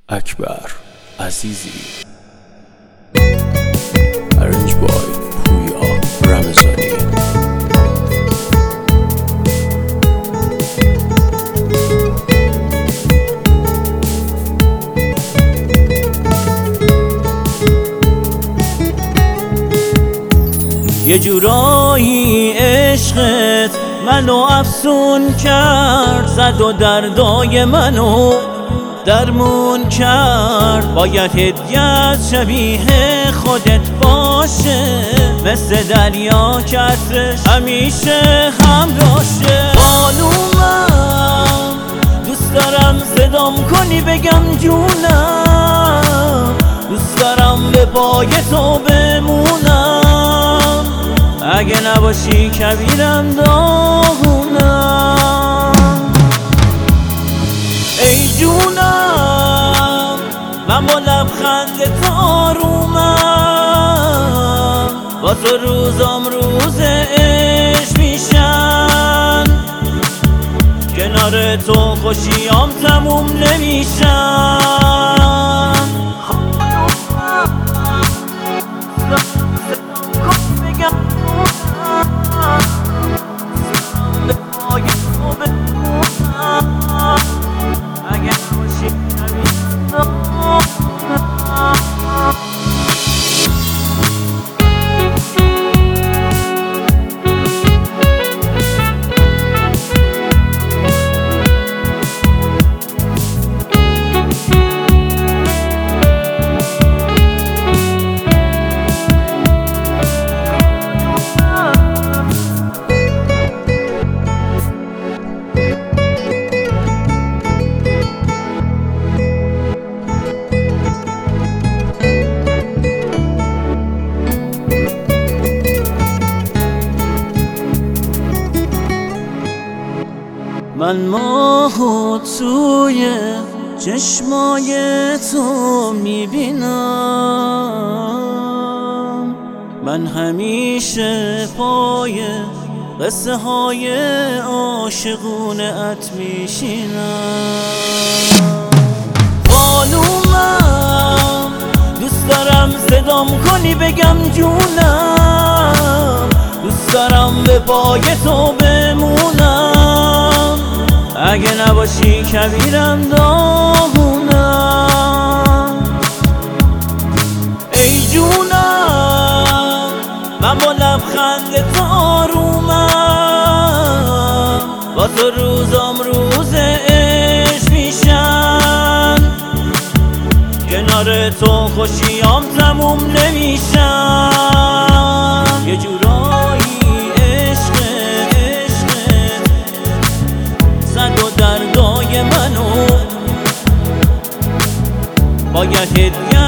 اکبر عزیزی. ارنج بای پویا رمضانی. یه جورایی عشقت منو افسون کرد، زد و دردای منو درمون کرد. باید هدیت شبیه خودت باشه، مثل دریا که عطرش همیشه همراشه. بانومم دوست دارم صدام کنی بگم جونم، دوست دارم به پای تو بمونم. اگه نباشی کبیرم داغونم. ای جونم من با لبخند تو آرومم، با تو روزام روز عشق میشن، کنار تو خوشیام تموم نمیشن. من ماهو توی چشمای تو میبینم، من همیشه پای قصه های عاشقونه ات میشینم. بانومم دوست دارم صدام کنی بگم جونم، دوست دارم به پای تو بمونم. اگه نباشی کبیرم داغونم. ای جونم من با لبخند تو آرومم، با تو روزام روز عشق میشن، کنار تو خوشیام تموم نمیشن. یه جورایی دردای منو باید هدیه